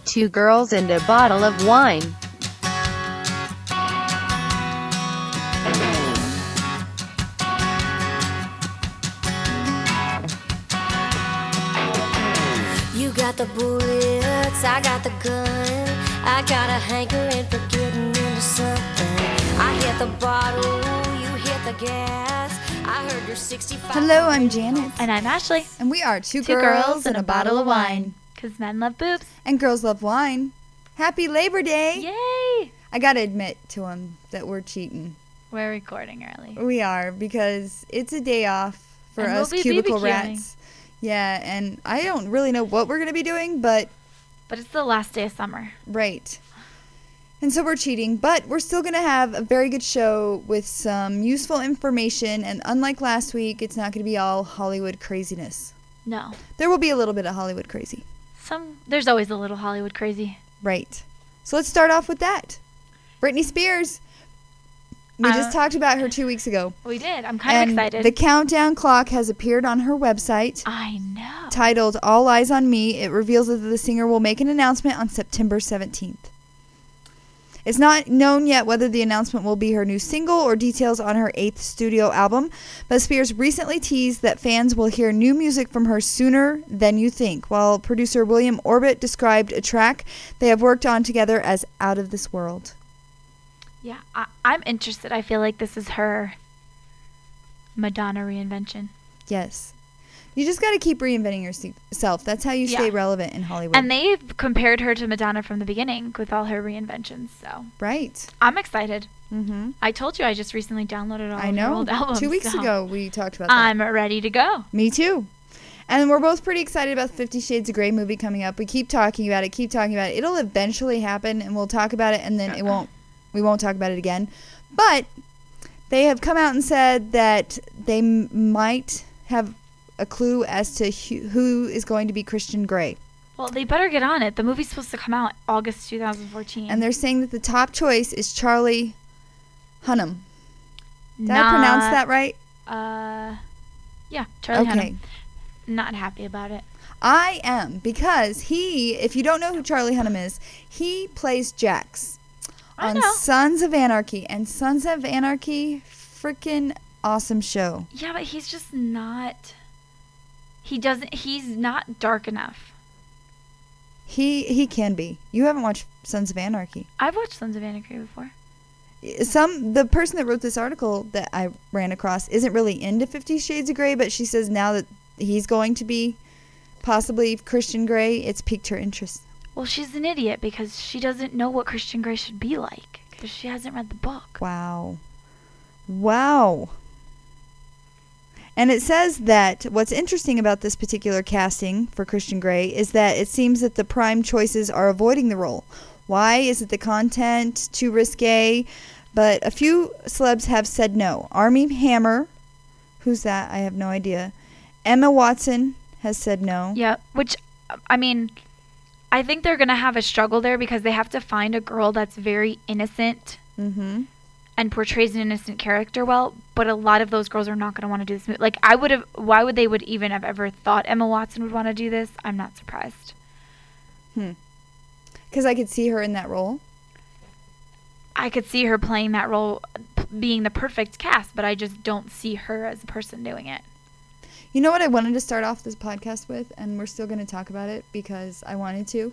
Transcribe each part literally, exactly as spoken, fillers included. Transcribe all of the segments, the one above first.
Two girls and a bottle of wine. You got the bullets, I got the gun. I got a hankering for getting into something. I hit the bottle, you hit the gas. I heard you're sixty-five. Hello, I'm Janice. And I'm Ashley. And we are two, Two girls, girls and a bottle of wine. Because men love boobs. And girls love wine. Happy Labor Day. Yay! I got to admit to them that we're cheating. We're recording early. We are, because it's a day off for And us we'll be cubicle BBQing. rats. Yeah, and I don't really know what we're going to be doing, but... But it's the last day of summer. Right. And so we're cheating, but we're still going to have a very good show with some useful information, and unlike last week, it's not going to be all Hollywood craziness. No. There will be a little bit of Hollywood crazy. Some There's always a little Hollywood crazy. Right. So let's start off with that. Britney Spears. We Uh, just talked about her two weeks ago. We did. I'm kind and of excited. The countdown clock has appeared on her website. I know. Titled All Eyes on Me. It reveals that the singer will make an announcement on September seventeenth. It's not known yet whether the announcement will be her new single or details on her eighth studio album, but Spears recently teased that fans will hear new music from her sooner than you think, while producer William Orbit described a track they have worked on together as out of this world. Yeah, I, I'm interested. I feel like this is her Madonna reinvention. Yes. You just got to keep reinventing yourself. That's how you stay Yeah. relevant in Hollywood. And they've compared her to Madonna from the beginning with all her reinventions. So Right. I'm excited. Mm-hmm. I told you I just recently downloaded all I of her know. old albums. Two weeks so ago we talked about that. I'm ready to go. Me too. And we're both pretty excited about the Fifty Shades of Grey movie coming up. We keep talking about it, keep talking about it. It'll eventually happen, and we'll talk about it, and then it won't. We won't talk about it again. But they have come out and said that they m- might have a clue as to who, who is going to be Christian Grey. Well, they better get on it. The movie's supposed to come out August twenty fourteen. And they're saying that the top choice is Charlie Hunnam. Did Not, I pronounce that right? Uh, yeah, Charlie Okay. Hunnam. Not happy about it. I am, because he, if you don't know who Charlie Hunnam is, he plays Jax I on know. Sons of Anarchy. And Sons of Anarchy, freaking awesome show. Yeah, but he's just not. He doesn't. He's not dark enough. He he can be. You haven't watched Sons of Anarchy. I've watched Sons of Anarchy before. Some the person that wrote this article that I ran across isn't really into Fifty Shades of Grey, but she says now that he's going to be possibly Christian Grey, it's piqued her interest. Well, she's an idiot because she doesn't know what Christian Grey should be like because she hasn't read the book. Wow. Wow. And it says that what's interesting about this particular casting for Christian Grey is that it seems that the prime choices are avoiding the role. Why? Is it the content too risque? But a few celebs have said no. Armie Hammer, who's that? I have no idea. Emma Watson has said no. Yeah, which, I mean, I think they're going to have a struggle there because they have to find a girl that's very innocent Mm-hmm. and portrays an innocent character well, but a lot of those girls are not going to want to do this movie. Like, I would have, why would they would even have ever thought Emma Watson would want to do this? I'm not surprised. Hmm. Because I could see her in that role. I could see her playing that role, p- being the perfect cast, but I just don't see her as a person doing it. You know what I wanted to start off this podcast with, and we're still going to talk about it because I wanted to?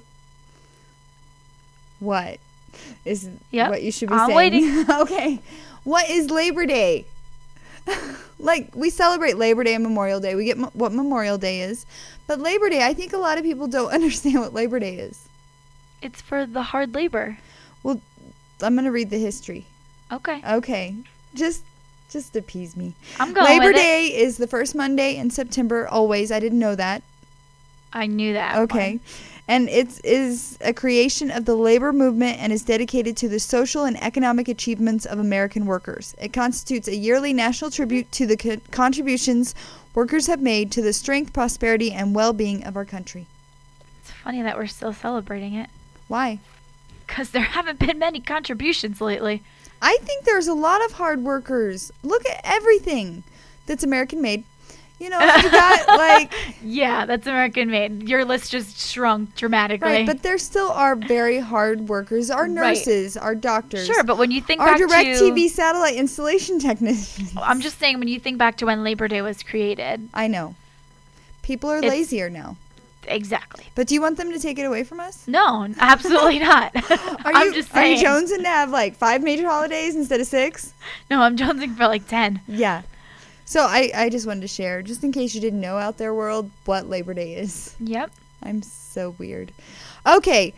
What is Yep. what you should be I'm saying? waiting. Okay. What is Labor Day? Like, we celebrate Labor Day and Memorial Day. We get mo- what Memorial Day is. But Labor Day, I think a lot of people don't understand what Labor Day is. It's for the hard labor. Well, I'm going to read the history. Okay. Okay. Just just appease me. I'm going Labor with it. Day is the first Monday in September, always. I didn't know that. I knew that. Okay. one. And it is a creation of the labor movement and is dedicated to the social and economic achievements of American workers. It constitutes a yearly national tribute to the co- contributions workers have made to the strength, prosperity, and well-being of our country. It's funny that we're still celebrating it Why? because there haven't been many contributions lately. I think there's a lot of hard workers. Look at everything that's American made. You know, you got like Yeah, that's American made. Your list just shrunk dramatically. right, but there still are very hard workers. Our Right. nurses, our doctors, Sure, but when you think our back direct to T V satellite installation technicians. I'm just saying when you think back to when Labor Day was created. I know. People are It's- lazier now. Exactly. But do you want them to take it away from us? No, absolutely not. Are I'm you just are you saying. jonesing to have like five major holidays instead of six? No, I'm jonesing for like ten. Yeah. So I, I just wanted to share, just in case you didn't know out there world, what Labor Day is. Yep. I'm so weird. Okay.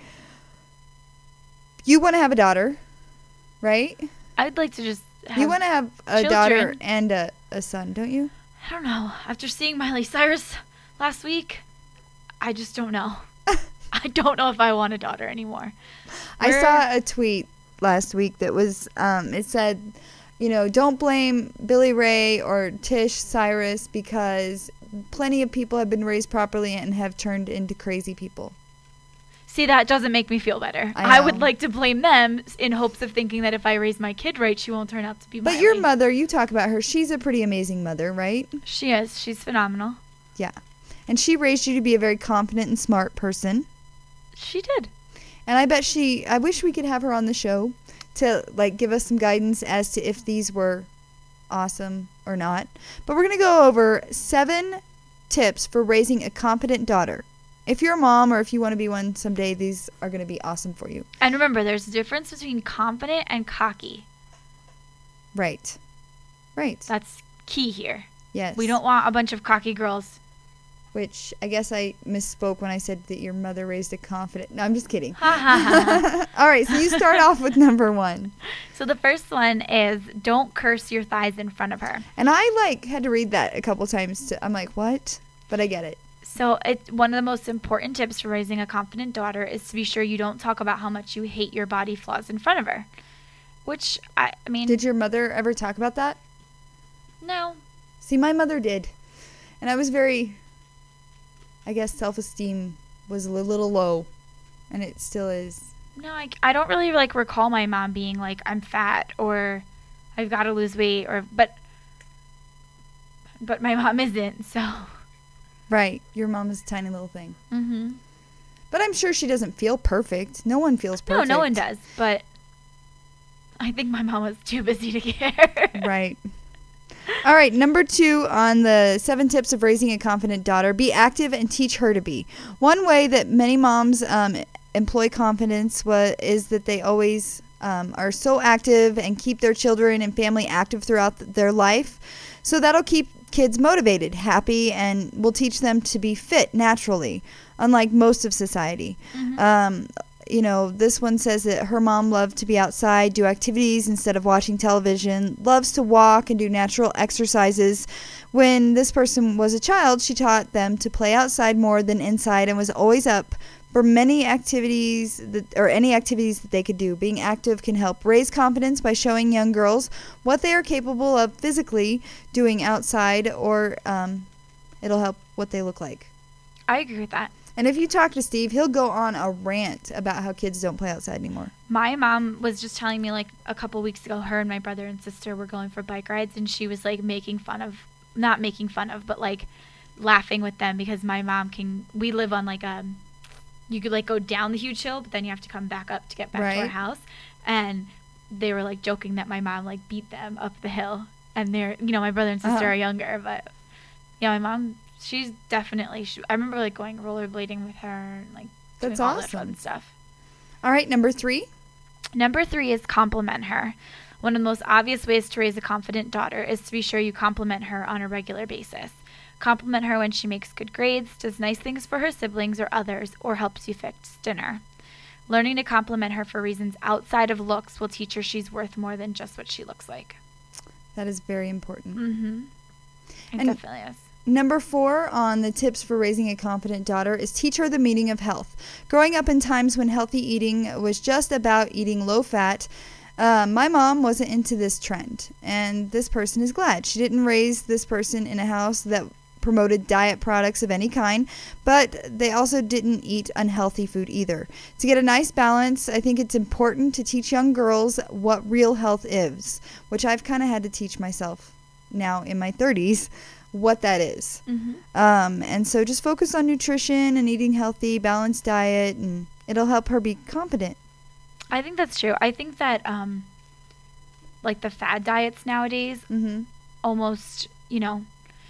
You want to have a daughter, right? I'd like to just have You want to have a daughter children. and a, a son, don't you? I don't know. After seeing Miley Cyrus last week, I just don't know. I don't know if I want a daughter anymore. I We're- saw a tweet last week that was, um, it said, you know, don't blame Billy Ray or Tish Cyrus because plenty of people have been raised properly and have turned into crazy people. See, that doesn't make me feel better. I I, would know. like to blame them in hopes of thinking that if I raise my kid right, she won't turn out to be But Miley. your mother, you talk about her, she's a pretty amazing mother, right? She is. She's phenomenal. Yeah. And she raised you to be a very confident and smart person. She did. And I bet she, I wish we could have her on the show to like give us some guidance as to if these were awesome or not. But we're going to go over seven tips for raising a confident daughter. If you're a mom or if you want to be one someday, these are going to be awesome for you. And remember, there's a difference between confident and cocky. Right. Right. That's key here. Yes. We don't want a bunch of cocky girls. Which I guess I misspoke when I said that your mother raised a confident. No, I'm just kidding. Ha ha ha. All right, so you start off with number one. So the first one is don't curse your thighs in front of her. And I like had to read that a couple times. To, I'm like, what? But I get it. So it, one of the most important tips for raising a confident daughter is to be sure you don't talk about how much you hate your body flaws in front of her. Which, I, I mean, Did your mother ever talk about that? no. See, my mother did. And I was very, I guess self-esteem was a little low. And it still is. No, I, I don't really like recall my mom being like, I'm fat or I've got to lose weight or, but, but my mom isn't, so. Right. Your mom is a tiny little thing. Mm-hmm. But I'm sure she doesn't feel perfect. No one feels No, perfect. no one does, but I think my mom was too busy to care. Right. All right, number two on the seven tips of raising a confident daughter, be active and teach her to be. One way that many moms um, employ confidence wa- is that they always um, are so active and keep their children and family active throughout th- their life. So that'll keep kids motivated, happy, and will teach them to be fit naturally, unlike most of society. Mhm. Um, you know, this one says that her mom loved to be outside, do activities instead of watching television, loves to walk and do natural exercises. When this person was a child, she taught them to play outside more than inside and was always up for many activities that, or any activities that they could do. Being active can help raise confidence by showing young girls what they are capable of physically doing outside, or um, it'll help what they look like. I agree with that. And if you talk to Steve, he'll go on a rant about how kids don't play outside anymore. My mom was just telling me like a couple weeks ago, her and my brother and sister were going for bike rides, and she was like making fun of, not making fun of, but like laughing with them because my mom can, we live on like a, you could like go down the huge hill, but then you have to come back up to get back to our Right. house. And they were like joking that my mom like beat them up the hill. And they're, you know, my brother and sister Uh-huh. are younger, but yeah, my mom, she's definitely, she, I remember like going rollerblading with her and like doing That's all that awesome. fun stuff. All right, number three. Number three is compliment her. One of the most obvious ways to raise a confident daughter is to be sure you compliment her on a regular basis. Compliment her when she makes good grades, does nice things for her siblings or others, or helps you fix dinner. Learning to compliment her for reasons outside of looks will teach her she's worth more than just what she looks like. That is very important. Mm-hmm. It And- definitely is. Number four on the tips for raising a confident daughter is teach her the meaning of health. Growing up in times when healthy eating was just about eating low fat, uh, my mom wasn't into this trend, and this person is glad. She didn't raise this person in a house that promoted diet products of any kind, but they also didn't eat unhealthy food either. To get a nice balance, I think it's important to teach young girls what real health is, which I've kind of had to teach myself now in my thirties. what that is. Mm-hmm. Um, and so just focus on nutrition and eating healthy, balanced diet, and it'll help her be confident. I think that's true. I think that, um, like the fad diets nowadays, Mm-hmm. almost, you know,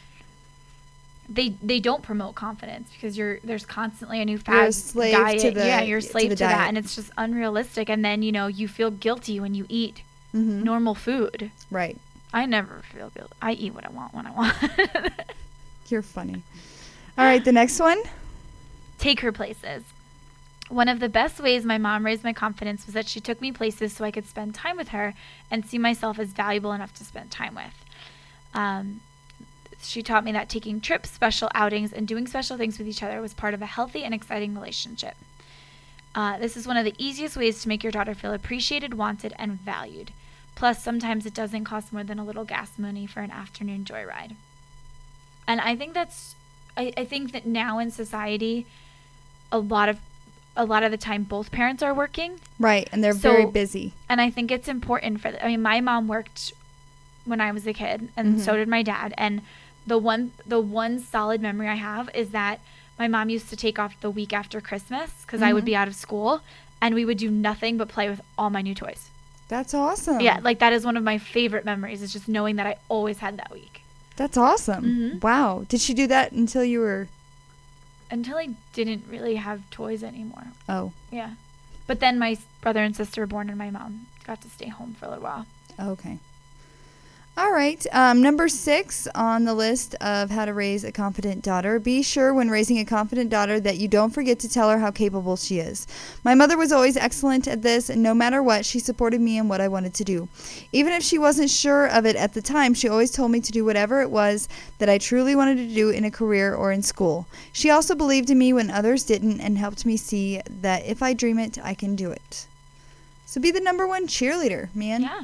they they don't promote confidence because you're there's constantly a new fad You're a slave diet. to the- yeah, you're a to slave the to, that, diet. and it's just unrealistic. And then you know you feel guilty when you eat Mm-hmm. normal food. Right. I never feel guilty. I eat what I want when I want. You're funny. All right, the next one. Take her places. One of the best ways my mom raised my confidence was that she took me places so I could spend time with her and see myself as valuable enough to spend time with. Um, she taught me that taking trips, special outings, and doing special things with each other was part of a healthy and exciting relationship. Uh, this is one of the easiest ways to make your daughter feel appreciated, wanted, and valued. Plus, sometimes it doesn't cost more than a little gas money for an afternoon joyride. And I think that's, I, I think that now in society, a lot of, a lot of the time, both parents are working. Right, and they're So- very busy. And I think it's important for, the, I mean, my mom worked when I was a kid, and Mhm. so did my dad. And the one, the one solid memory I have is that my mom used to take off the week after Christmas because I would Mhm. be out of school, and we would do nothing but play with all my new toys. That's awesome. Yeah, like that is one of my favorite memories. Is just knowing that I always had that week That's awesome. Mhm. Wow. Did she do that until you were... until I didn't really have toys anymore. Oh, Yeah, but then my s- brother and sister were born, and my mom got to stay home for a little while. okay. All right. Um, number six on the list of how to raise a confident daughter. Be sure when raising a confident daughter that you don't forget to tell her how capable she is. My mother was always excellent at this, and no matter what, she supported me in what I wanted to do. Even if she wasn't sure of it at the time, she always told me to do whatever it was that I truly wanted to do in a career or in school. She also believed in me when others didn't and helped me see that if I dream it, I can do it. So be the number one cheerleader, man. Yeah.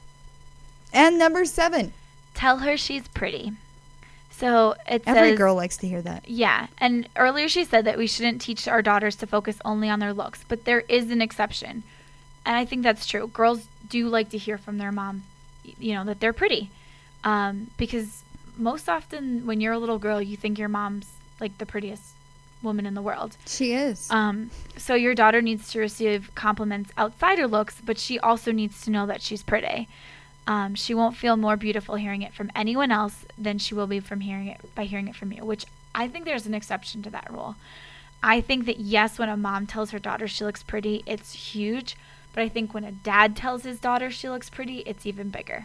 And number seven. Tell her she's pretty. So it Every says, girl likes to hear that. yeah. And earlier she said that we shouldn't teach our daughters to focus only on their looks, but there is an exception. And I think that's true. Girls do like to hear from their mom, y- you know, that they're pretty. Um, because most often when you're a little girl, you think your mom's like the prettiest woman in the world. She is. Um, so your daughter needs to receive compliments outside her looks, but she also needs to know that she's pretty. Um, she won't feel more beautiful hearing it from anyone else than she will be from hearing it by hearing it from you, which I think there's an exception to that rule. I think that yes, when a mom tells her daughter she looks pretty, it's huge, but I think when a dad tells his daughter she looks pretty, it's even bigger.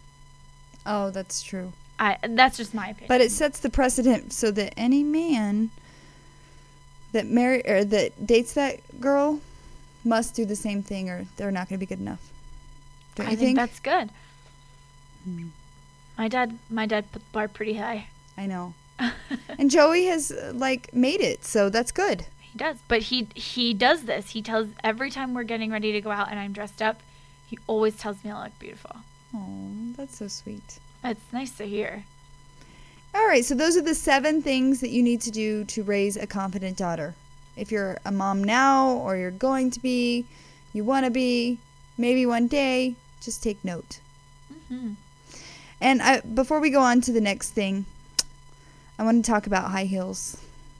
Oh, that's true. I, that's just my opinion. But it sets the precedent so that any man that marry or that dates that girl must do the same thing, or they're not going to be good enough. Don't I you think, think? that's good. Hmm. My dad, my dad put the bar pretty high. I know. And Joey has uh, like made it, so that's good. He does, but he he does this. He tells every time we're getting ready to go out and I'm dressed up, he always tells me I look beautiful. Oh, that's so sweet. It's nice to hear. All right, so those are the seven things that you need to do to raise a confident daughter. If you're a mom now, or you're going to be, you want to be, maybe one day, just take note. hmm And I, before we go on to the next thing, I want to talk about high heels.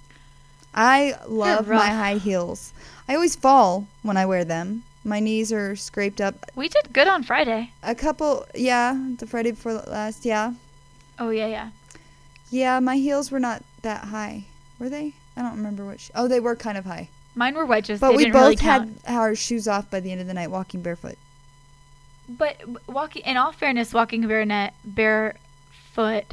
I love my rough. high heels. I always fall when I wear them. My knees are scraped up. We did good on Friday. A couple, yeah, the Friday before last, yeah. Oh yeah, yeah. Yeah, my heels were not that high. Were they? I don't remember what. Sh- oh, they were kind of high. Mine were wedges. But they we didn't both really had count. our shoes off by the end of the night walking barefoot. But w- walking, in all fairness, walking barefoot, barefoot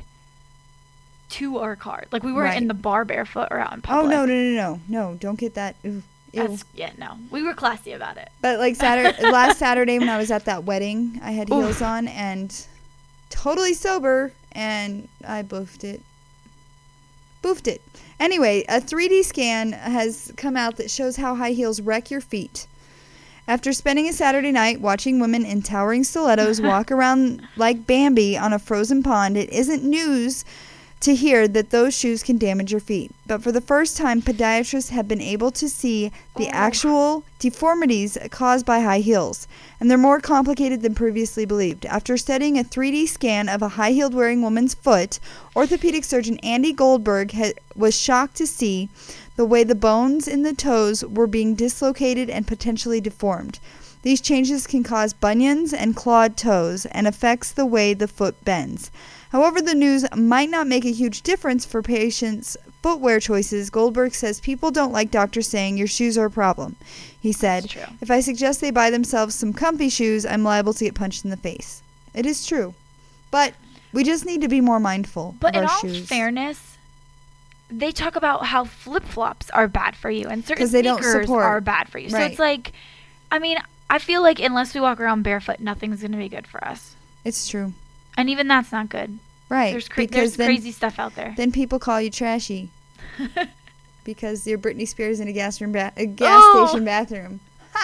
to our car. Like we weren't Right. in the bar barefoot or out in public. Oh, no, no, no, no. No, don't get that. Ooh, ew. That's, yeah, no. We were classy about it. But like Saturday, last Saturday when I was at that wedding, I had heels Oof. on and totally sober, and I boofed it. Boofed it. Anyway, a three D scan has come out that shows how high heels wreck your feet. After spending a Saturday night watching women in towering stilettos walk around like Bambi on a frozen pond, it isn't news to hear that those shoes can damage your feet. But for the first time, podiatrists have been able to see the Oh. actual deformities caused by high heels. And they're more complicated than previously believed. After studying a three D scan of a high-heeled wearing woman's foot, orthopedic surgeon Andy Goldberg ha- was shocked to see the way the bones in the toes were being dislocated and potentially deformed. These changes can cause bunions and clawed toes and affects the way the foot bends. However, the news might not make a huge difference for patients' footwear choices. Goldberg says people don't like doctors saying your shoes are a problem. He said, That's true. if I suggest they buy themselves some comfy shoes, I'm liable to get punched in the face. It is true. But we just need to be more mindful But of in our all shoes. fairness, they talk about how flip-flops are bad for you and certain 'Cause they don't sneakers support. are bad for you. So Right. it's like, I mean, I feel like unless we walk around barefoot, nothing's going to be good for us. It's true. And even that's not good. Right. There's, cra- because there's then, crazy stuff out there. then people call you trashy because you're Britney Spears in a gas, room ba- a gas Oh. station bathroom.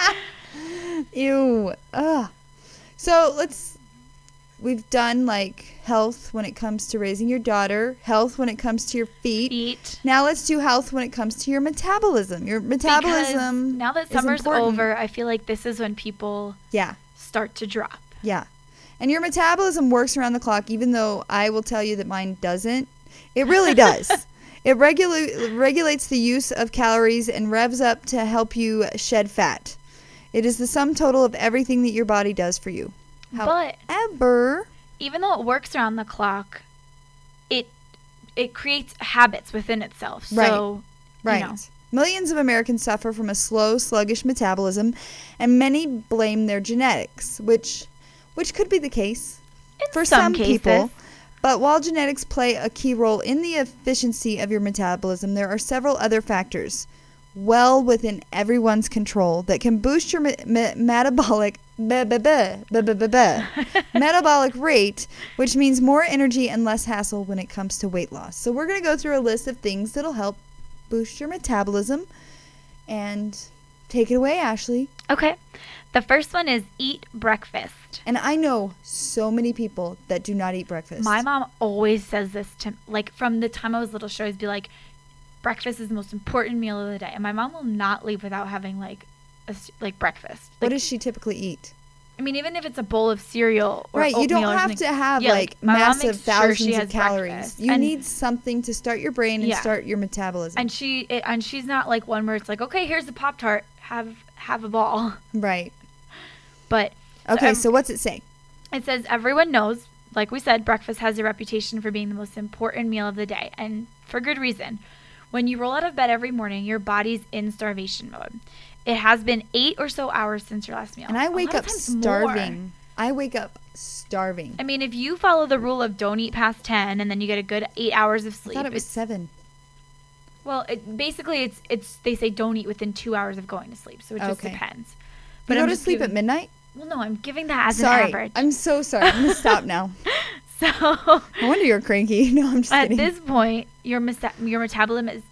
Ew. Ugh. So let's, we've done like health when it comes to raising your daughter, health when it comes to your feet. Feet. Now let's do health when it comes to your metabolism. Your metabolism. Because now that is summer's important. over, I feel like this is when people Yeah. start to drop. Yeah. And your metabolism works around the clock, even though I will tell you that mine doesn't. It really does. It regula- regulates the use of calories and revs up to help you shed fat. It is the sum total of everything that your body does for you. But However, even though it works around the clock, it it creates habits within itself. Right. So, right. you know. Millions of Americans suffer from a slow, sluggish metabolism, and many blame their genetics, which which could be the case In for some some, cases. people. But while genetics play a key role in the efficiency of your metabolism, there are several other factors well within everyone's control that can boost your me- me- metabolic buh, buh, buh, buh, buh, buh, buh, metabolic rate, which means more energy and less hassle when it comes to weight loss. So we're going to go through a list of things that'll help boost your metabolism. And take it away, Ashley. Okay. The first one is eat breakfast. And I know so many people that do not eat breakfast. My mom always says this to like from the time I was little. She always be like, breakfast is the most important meal of the day, and my mom will not leave without having like a s like breakfast. What Like, does she typically eat? I mean, even if it's a bowl of cereal or Right, you don't oatmeal or have something- to have Yeah, like my mom massive makes sure thousands she of has calories. breakfast. You And- need something to start your brain and Yeah. start your metabolism. And she it, and she's not like one where it's like, okay, here's the Pop Tart, have have a ball. right. But Okay, ev- so what's it say? it says everyone knows, like we said, breakfast has a reputation for being the most important meal of the day, and for good reason. When you roll out of bed every morning, your body's in starvation mode. It has been eight or so hours since your last meal. And I A wake lot of up times more. starving. I wake up starving. I mean, if you follow the rule of don't eat past ten, and then you get a good eight hours of I sleep. thought it was it's- seven. well, it, basically, it's it's they say don't eat within two hours of going to sleep, so it just Okay. depends. You I'm go to just sleep giving- at midnight? Well, no, I'm giving that as Sorry. an average. I'm so sorry. I'm going to stop now. so No wonder you're cranky. No, I'm just at kidding. this point, your meta- your metabolism is.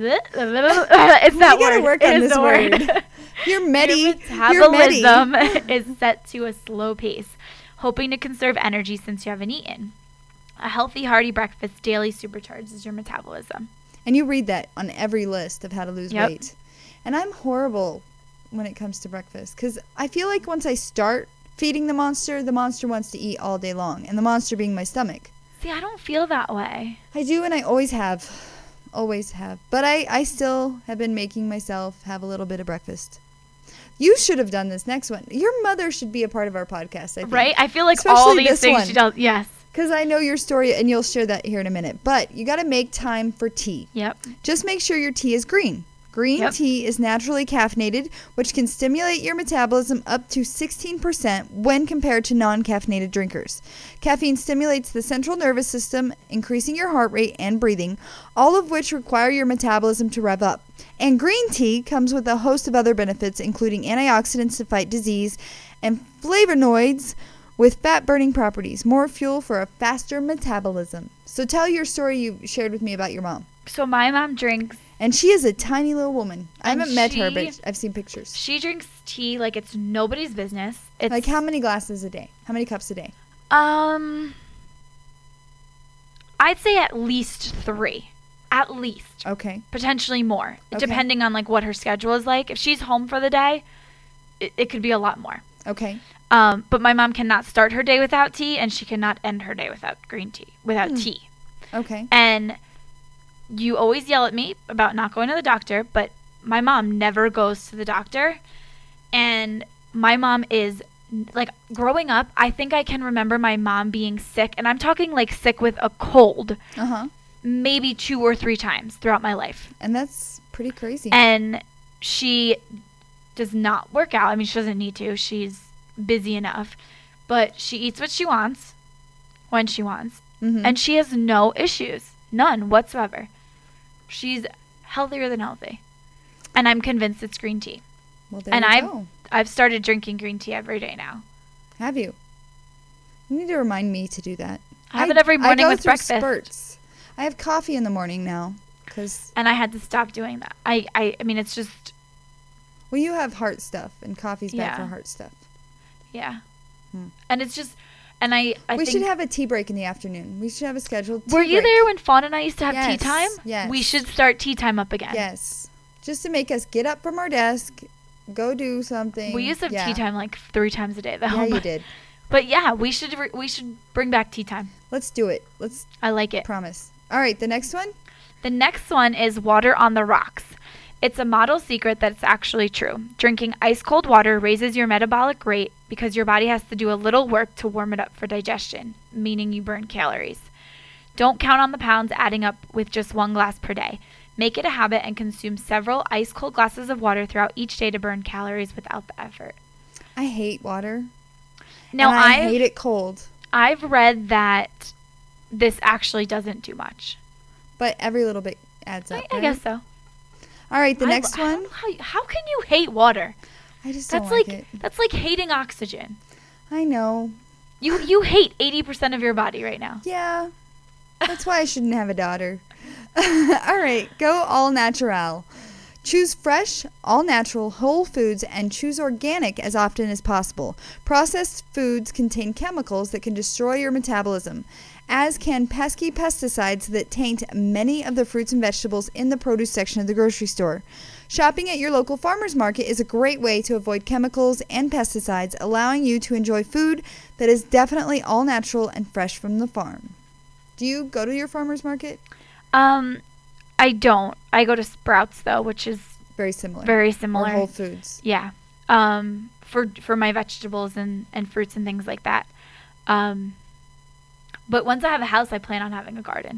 It's that gotta word. work It on is this the word. word. You're Medi. Your You're Medi. metabolism is set to a slow pace, hoping to conserve energy since you haven't eaten. A healthy, hearty breakfast daily supercharges your metabolism. And you read that on every list of how to lose Yep. weight. And I'm horrible when it comes to breakfast because I feel like once I start feeding the monster, the monster wants to eat all day long. And the monster being my stomach. See, I don't feel that way. I do, and I always have. Always have. But I, I still have been making myself have a little bit of breakfast. You should have done this next one. Your mother should be a part of our podcast, I think. Right? I feel like all Especially these this things one. she does. Yes. Because I know your story, and you'll share that here in a minute. But you got to make time for tea. Yep. Just make sure your tea is green. Green Yep. tea is naturally caffeinated, which can stimulate your metabolism up to sixteen percent when compared to non-caffeinated drinkers. Caffeine stimulates the central nervous system, increasing your heart rate and breathing, all of which require your metabolism to rev up. And green tea comes with a host of other benefits, including antioxidants to fight disease and flavonoids with fat-burning properties, more fuel for a faster metabolism. So tell your story you shared with me about your mom. So my mom drinks. And she is a tiny little woman. I And haven't met her, she- but I've seen pictures. She drinks tea like it's nobody's business. It's Like how many glasses a day? How many cups a day? Um, I'd say at least three. At least. Okay. Potentially more, Okay. depending on like what her schedule is like. If she's home for the day, it, it could be a lot more. Okay. Um, but my mom cannot start her day without tea, and she cannot end her day without green tea, without Hmm. tea. Okay. And you always yell at me about not going to the doctor, but my mom never goes to the doctor. And my mom is, like, growing up, I think I can remember my mom being sick, and I'm talking like sick with a cold, Uh-huh. maybe two or three times throughout my life. And that's pretty crazy. And she does not work out. I mean, she doesn't need to. She's busy enough. But she eats what she wants when she wants. Mhm. And she has no issues. None whatsoever. She's healthier than healthy. And I'm convinced it's green tea. Well, there and you I've go. I've started drinking green tea every day now. Have you? You need to remind me to do that. I have it every morning I go with through breakfast. Spurts. I have coffee in the morning now because, And I had to stop doing that. I, I, I mean, it's just, well, you have heart stuff, and coffee's bad Yeah. for heart stuff. yeah. Hmm. And it's just, and I, I we think. should have a tea break in the afternoon. We should have a scheduled tea Were you break. there when Fawn and I used to have tea Yes, time? yes. We should start tea time up again. Yes. Just to make us get up from our desk, go do something. We used to have yeah. tea time like three times a day though. Yeah, you but- did. But yeah, we should re- we should bring back tea time. Let's do it. Let's I like it. promise. All right, the next one? The next one is water on the rocks. It's a model secret that's actually true. Drinking ice cold water raises your metabolic rate because your body has to do a little work to warm it up for digestion, meaning you burn calories. Don't count on the pounds adding up with just one glass per day. Make it a habit and consume several ice cold glasses of water throughout each day to burn calories without the effort. I hate water. Now, and I I've, hate it cold, I've read that this actually doesn't do much. but every little bit adds I, up. I right? guess so. All right, the I- next I don't one. know How, how can you hate water? I just That's don't like, like it. that's like hating oxygen. I know. You you hate eighty percent of your body right now. Yeah. That's why I shouldn't have a daughter. All right, go all natural. Choose fresh, all natural, whole foods and choose organic as often as possible. Processed foods contain chemicals that can destroy your metabolism, as can pesky pesticides that taint many of the fruits and vegetables in the produce section of the grocery store. Shopping at your local farmer's market is a great way to avoid chemicals and pesticides, allowing you to enjoy food that is definitely all natural and fresh from the farm. Do you go to your farmer's market? Um, I don't. I go to Sprouts though, which is Very similar. very Or similar. Whole Foods. Yeah. Um, for for my vegetables and and fruits and things like that. Um, but once I have a house, I plan on having a garden.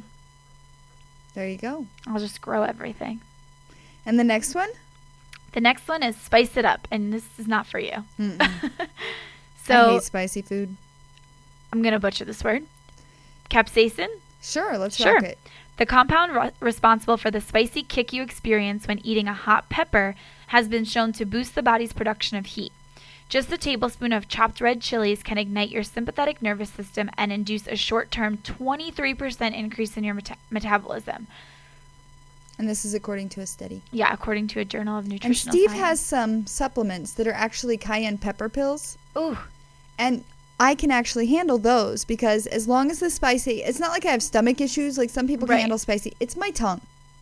There you go. I'll just grow everything. And the next one? The next one is spice it up, and this is not for you. Mm-mm. I So hate spicy food. I'm gonna butcher this word. Capsaicin. Sure, let's Sure. rock it. The compound ro- responsible for the spicy kick you experience when eating a hot pepper has been shown to boost the body's production of heat. Just a tablespoon of chopped red chilies can ignite your sympathetic nervous system and induce a short-term twenty-three percent increase in your meta- metabolism. And this is according to a study. Yeah, according to a Journal of And Nutritional Steve Science. has some supplements that are actually cayenne pepper pills. Ooh, And I can actually handle those because as long as the spicy, it's not like I have stomach issues like some people can Right. handle spicy. It's my tongue.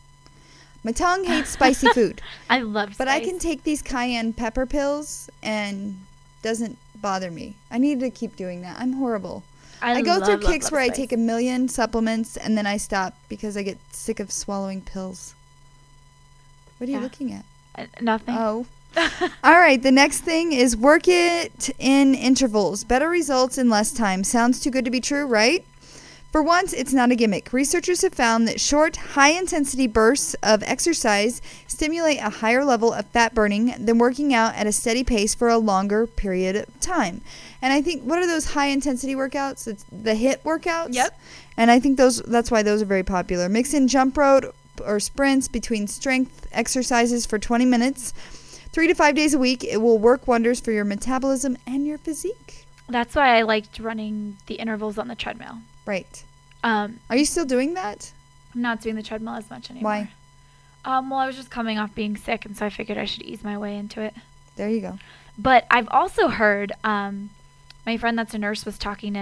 My tongue hates spicy food. I love But I spice. can take these cayenne pepper pills and doesn't bother me. I need to keep doing that. I'm horrible. I, go love, through love, kicks love where I spice. take a million supplements and then I stop because I get sick of swallowing pills. What are you Yeah. looking at? Uh, nothing. Oh. All right, the next thing is work it in intervals. Better results in less time. Sounds too good to be true, right? For once, it's not a gimmick. Researchers have found that short, high-intensity bursts of exercise stimulate a higher level of fat burning than working out at a steady pace for a longer period of time. And I think, what are those high-intensity workouts? It's the HIIT workouts? Yep. And I think those that's why those are very popular. Mix in jump rope or sprints between strength exercises for twenty minutes. Three to five days a week. It will work wonders for your metabolism and your physique. That's why I liked running the intervals on the treadmill. Right. Um, Are you still doing that? I'm not doing the treadmill as much anymore. Why? Um, well, I was just coming off being sick, and so I figured I should ease my way into it. There you go. But I've also heard, um, my friend that's a nurse was talking to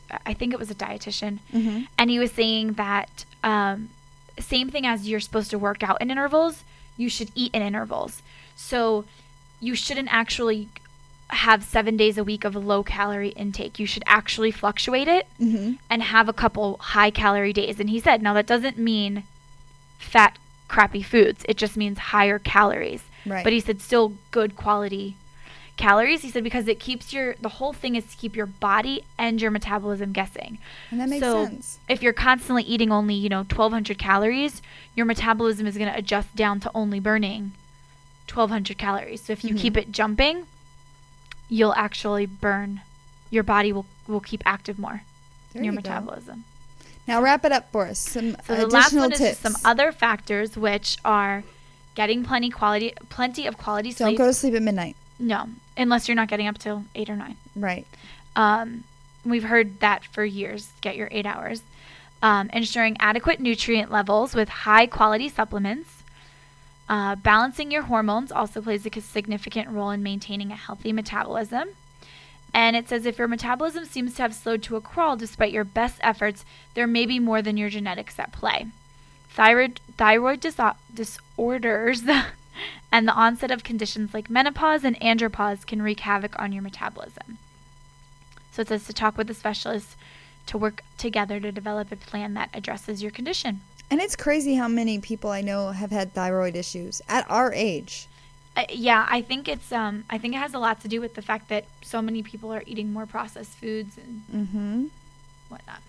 I think it was a dietitian, Mm-hmm. and he was saying that um, same thing as you're supposed to work out in intervals, you should eat in intervals. So you shouldn't actually have seven days a week of low calorie intake. You should actually fluctuate it Mm-hmm. and have a couple high calorie days. And he said, now that doesn't mean fat, crappy foods. It just means higher calories. Right. But he said still good quality calories. He said because it keeps your, the whole thing is to keep your body and your metabolism guessing. And that makes so sense. if you're constantly eating only, you know, twelve hundred calories, your metabolism is going to adjust down to only burning twelve hundred calories. So if you Mhm. keep it jumping, you'll actually burn. Your body will, will keep active more There in your you go. metabolism. Now wrap it up for us. Some So the additional last one is tips. just some other factors, which are getting plenty quality, plenty of quality Don't sleep. go to sleep at midnight. No, unless you're not getting up till eight or nine. Right. Um, we've heard that for years. Get your eight hours. Um, ensuring adequate nutrient levels with high quality supplements. Uh, balancing your hormones also plays a significant role in maintaining a healthy metabolism. And it says if your metabolism seems to have slowed to a crawl despite your best efforts, there may be more than your genetics at play. Thyroid, thyroid dis- disorders and the onset of conditions like menopause and andropause can wreak havoc on your metabolism. So it says to talk with a specialist to work together to develop a plan that addresses your condition. And it's crazy how many people I know have had thyroid issues at our age. Uh, yeah, I think it's um I think it has a lot to do with the fact that so many people are eating more processed foods and Mm-hmm. whatnot.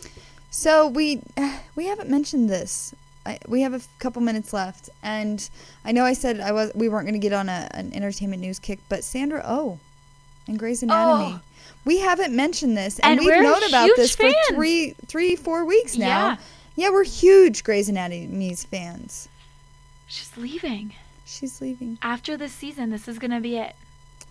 So we we haven't mentioned this. I, we have a f- couple minutes left, and I know I said I was we weren't going to get on a, an entertainment news kick, but Sandra Oh in Grey's Anatomy. Oh. We haven't mentioned this, and, And we've we're known about huge this fans. for three, three, four weeks now. Yeah. Yeah, we're huge Grey's Anatomy's fans. She's leaving. She's leaving. After this season, this is going to be it.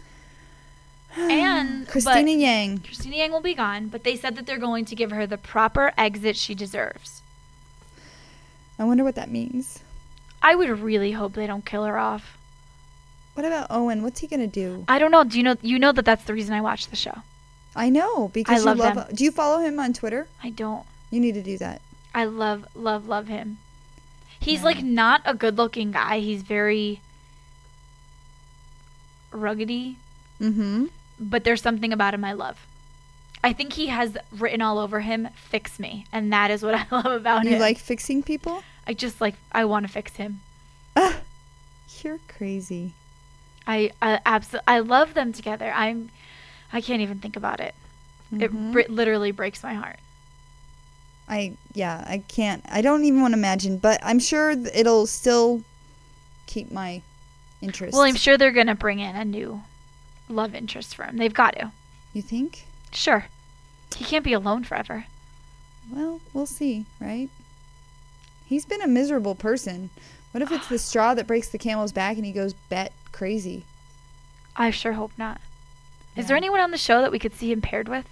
And Christina but Yang. Christina Yang will be gone, but they said that they're going to give her the proper exit she deserves. I wonder what that means. I would really hope they don't kill her off. What about Owen? What's he gonna do? I don't know. Do you know you know that that's the reason I watch the show? I know because I love you love. them. Do you follow him on Twitter? I don't. You need to do that. I love love love him. He's Yeah. like not a good-looking guy. He's very ruggedy, Mm-hmm. but there's something about him I love. I think he has written all over him, "Fix me," and that is what I love about You him. like fixing people? I just like I want to fix him. You're crazy. I I absolutely I love them together. I'm I can't even think about it. Mhm. It br- literally breaks my heart. I yeah. I can't. I don't even want to imagine. But I'm sure th- it'll still keep my interest. Well, I'm sure they're gonna bring in a new love interest for him. They've got to. You think? Sure. He can't be alone forever. Well, we'll see, right? He's been a miserable person. What if it's the straw that breaks the camel's back and he goes bat crazy? I sure hope not. Is Yeah. there anyone on the show that we could see him paired with?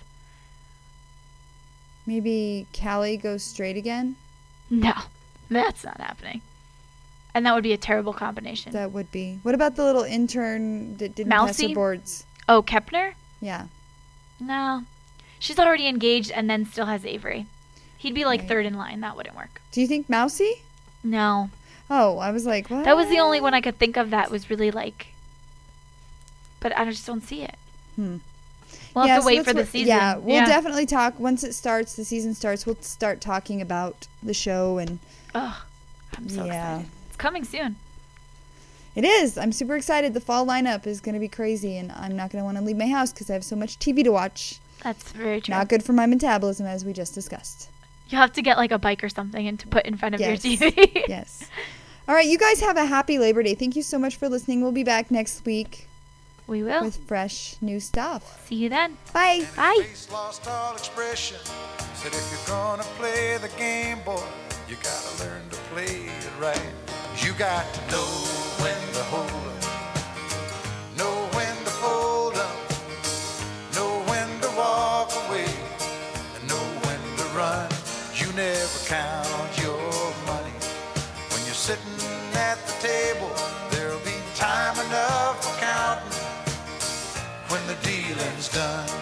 Maybe Callie goes straight again? No, that's not happening. And that would be a terrible combination. That would be. What about the little intern that didn't pass her Mousy? boards? Oh, Kepner? Yeah. No. She's already engaged and then still has Avery. He'd be like Right. third in line. That wouldn't work. Do you think Mousy? No. Oh, I was like, what? That was the only one I could think of that was really like. But I just don't see it. Hmm. We'll Yeah, have to so wait that's for the what- season. Yeah, we'll definitely talk once it starts. The season starts. We'll start talking about the show, and Ugh, I'm so Yeah. excited. It's coming soon. it is. I'm super excited. The fall lineup is going to be crazy, and I'm not going to want to leave my house because I have so much T V to watch. That's very true. Not good for my metabolism, as we just discussed. You'll have to get like a bike or something and to put in front of Yes. your T V. Yes. All right, you guys have a happy Labor Day. Thank you so much for listening. We'll be back next week We will. with fresh new stuff. See you then. Bye. Bye. Face lost all expression. Said if you're gonna play the game, boy, you gotta learn to play it right. You got to know when to hold up, know when to fold up, know when to walk away, and know when to run. You never count your money. When you're sitting at the table, there'll be time enough for counting when the dealing's done.